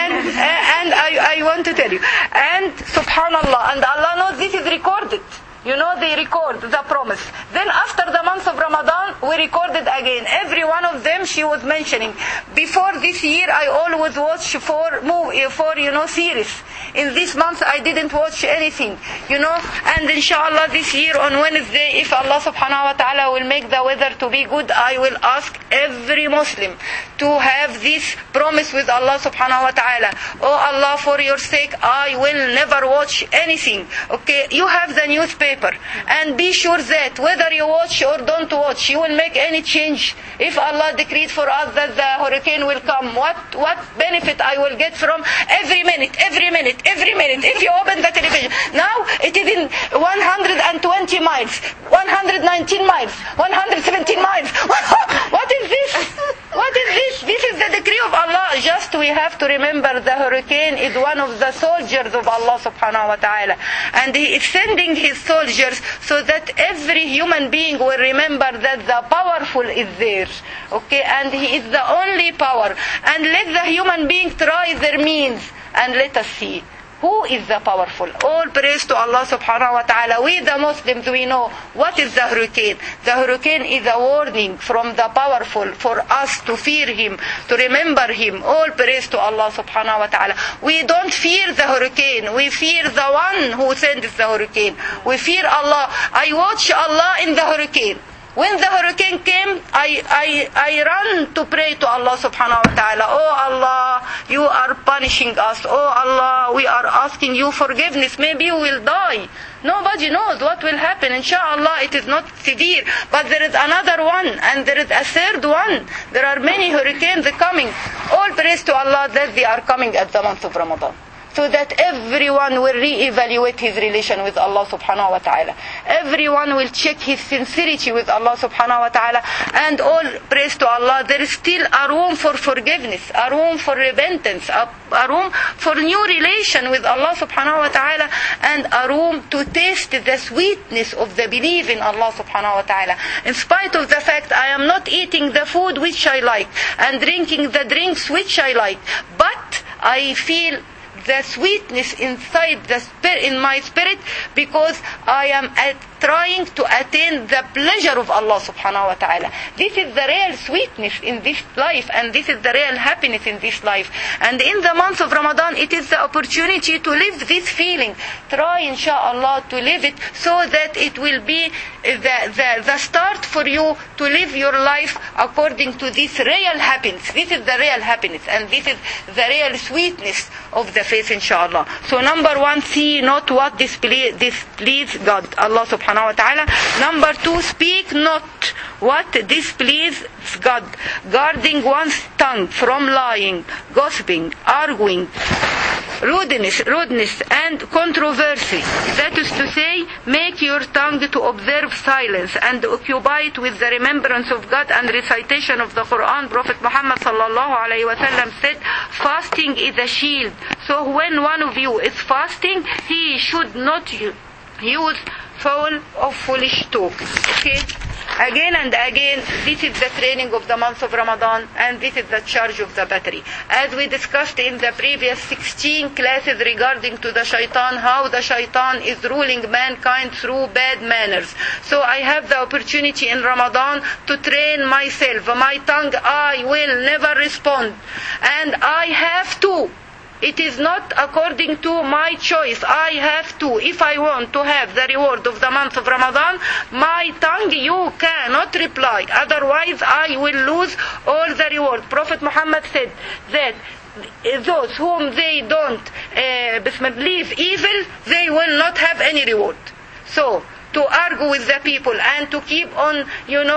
[SPEAKER 1] and I want to tell you, and subhanallah, and Allah knows this is recorded. They record the promise. Then after the month of Ramadan, we recorded again. Every one of them she was mentioning. Before this year, I always watch four series. In this month, I didn't watch anything, And inshallah, this year on Wednesday, if Allah subhanahu wa ta'ala will make the weather to be good, I will ask every Muslim to have this promise with Allah subhanahu wa ta'ala. Oh Allah, for your sake, I will never watch anything. Okay, you have the newspaper. And be sure that whether you watch or don't watch, you will make any change. If Allah decreed for us that the hurricane will come, what benefit I will get from every minute. If you open the television, now it is in 120 miles, 119 miles, 117 miles. What is this? What is this? This is the decree of Allah. Just we have to remember the hurricane is one of the soldiers of Allah subhanahu wa ta'ala. And He is sending His soldiers so that every human being will remember that the powerful is there. Okay, and He is the only power. And let the human being try their means and let us see Who is the powerful? All praise to Allah subhanahu wa ta'ala. We the Muslims, we know what is the hurricane. The hurricane is a warning from the powerful for us to fear him, to remember him. All praise to Allah subhanahu wa ta'ala. We don't fear the hurricane. We fear the one who sends the hurricane. We fear Allah. I watch Allah in the hurricane. When the hurricane came, I ran to pray to Allah subhanahu wa ta'ala. Oh Allah, you are punishing us. Oh Allah, we are asking you forgiveness. Maybe you will die. Nobody knows what will happen. Inshallah, it is not severe. But there is another one, and there is a third one. There are many hurricanes coming. All praise to Allah that they are coming at the month of Ramadan, so that everyone will reevaluate his relation with Allah subhanahu wa ta'ala. Everyone will check his sincerity with Allah subhanahu wa ta'ala. And all praise to Allah, there is still a room for forgiveness, a room for repentance, a room for new relation with Allah subhanahu wa ta'ala, and a room to taste the sweetness of the belief in Allah subhanahu wa ta'ala. In spite of the fact I am not eating the food which I like and drinking the drinks which I like, but I feel the sweetness inside in my spirit, because I am trying to attain the pleasure of Allah subhanahu wa ta'ala. This is the real sweetness in this life, and this is the real happiness in this life. And in the month of Ramadan, it is the opportunity to live this feeling. Try inshallah to live it, so that it will be the start for you to live your life according to this real happiness. This is the real happiness, and this is the real sweetness of the faith, inshallah. So number one, see not what displease God, Allah subhanahu wa ta'ala. Number two, speak not what displeases God, guarding one's tongue from lying, gossiping, arguing, rudeness and controversy. That is to say, make your tongue to observe silence and occupy it with the remembrance of God and recitation of the Quran. Prophet Muhammad sallallahu alayhi wa sallam said, fasting is a shield. So when one of you is fasting, he should not use foul or foolish talk. Okay? Again and again, this is the training of the month of Ramadan, and this is the charge of the battery. As we discussed in the previous 16 classes regarding to the shaitan, how the shaitan is ruling mankind through bad manners. So I have the opportunity in Ramadan to train myself. My tongue, I will never respond. And I have to. It is not according to my choice. I have to. If I want to have the reward of the month of Ramadan, my tongue, you cannot reply. Otherwise, I will lose all the reward. Prophet Muhammad said that those whom they don't believe evil, they will not have any reward. So, to argue with the people and to keep on,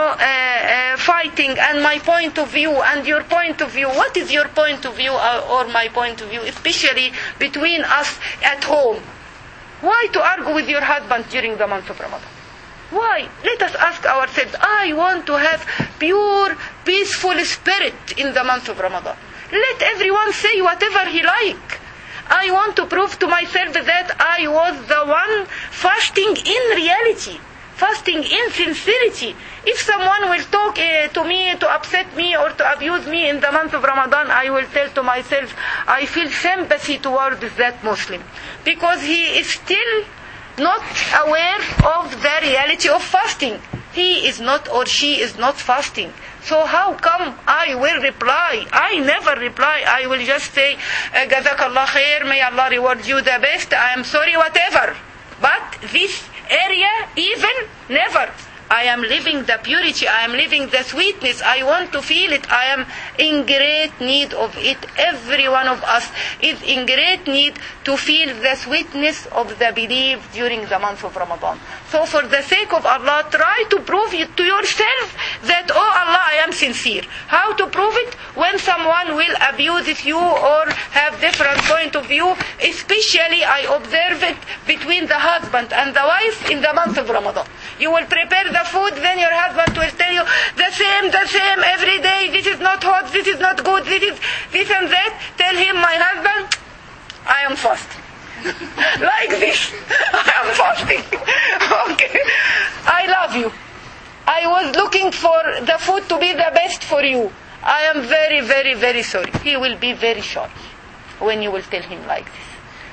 [SPEAKER 1] fighting, and my point of view and your point of view. What is your point of view or my point of view, especially between us at home? Why to argue with your husband during the month of Ramadan? Why? Let us ask ourselves, I want to have pure, peaceful spirit in the month of Ramadan. Let everyone say whatever he like. I want to prove to myself that I was the one fasting in reality, fasting in sincerity. If someone will talk to me to upset me or to abuse me in the month of Ramadan, I will tell to myself, I feel sympathy towards that Muslim, because he is still not aware of the reality of fasting. He is not, or she is not fasting. So how come I will reply? I never reply. I will just say, Jazakallah khair, may Allah reward you the best. I am sorry, whatever. But this area, even, never. I am living the purity. I am living the sweetness. I want to feel it. I am in great need of it. Every one of us is in great need to feel the sweetness of the belief during the month of Ramadan. So for the sake of Allah, try to prove it to yourself that, oh Allah, I am sincere. How to prove it? When someone will abuse it you or have different point of view, especially I observe it between the husband and the wife in the month of Ramadan. You will prepare the food, then your husband will tell you the same every day. This is not hot, this is not good, this and that. Tell him, my husband, I am fasting. Like this. I am fasting. Okay. I love you. I was looking for the food to be the best for you. I am very, very, very sorry. He will be very shy when you will tell him like this.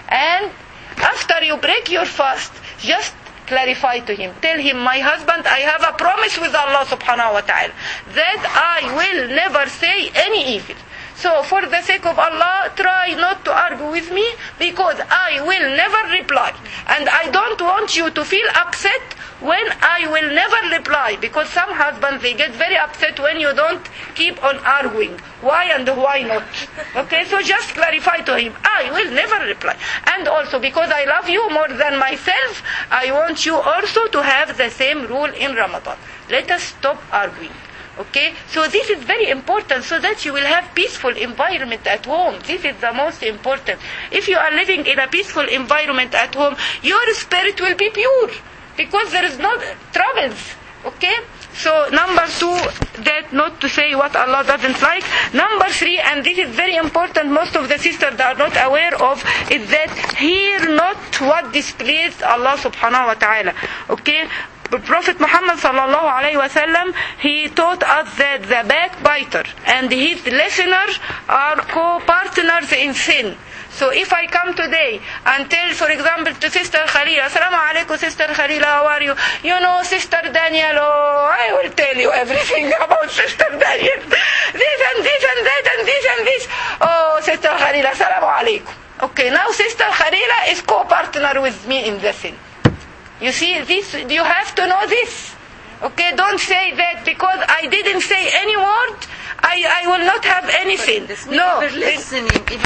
[SPEAKER 1] And after you break your fast, just clarify to him. Tell him, my husband, I have a promise with Allah subhanahu wa ta'ala that I will never say any evil. So for the sake of Allah, try not to argue with me, because I will never reply. And I don't want you to feel upset when I will never reply, because some husbands, they get very upset when you don't keep on arguing. Why and why not? Okay, so just clarify to him, I will never reply. And also, because I love you more than myself, I want you also to have the same rule in Ramadan. Let us stop arguing. Okay, so this is very important, so that you will have peaceful environment at home. This is the most important. If you are living in a peaceful environment at home, your spirit will be pure, because there is no troubles. Okay, so number 2, that not to say what Allah doesn't like. Number 3, and this is very important, most of the sisters are not aware of, is that hear not what displeased Allah subhanahu wa ta'ala. Okay, Prophet Muhammad sallallahu alayhi wa sallam, he taught us that the backbiter and his listener are co-partners in sin. So if I come today and tell, for example, to Sister Khalila, Assalamu alaikum, Sister Khalila, how are you? You know, Sister Daniel, oh, I will tell you everything about Sister Daniel. This and this and that and this and this. Oh, Sister Khalila, Assalamu alaikum. Okay, now Sister Khalila is co-partner with me in the sin. You see, this, you have to know this. Okay, don't say that because I didn't say any word, I will not have anything.
[SPEAKER 3] No, listening.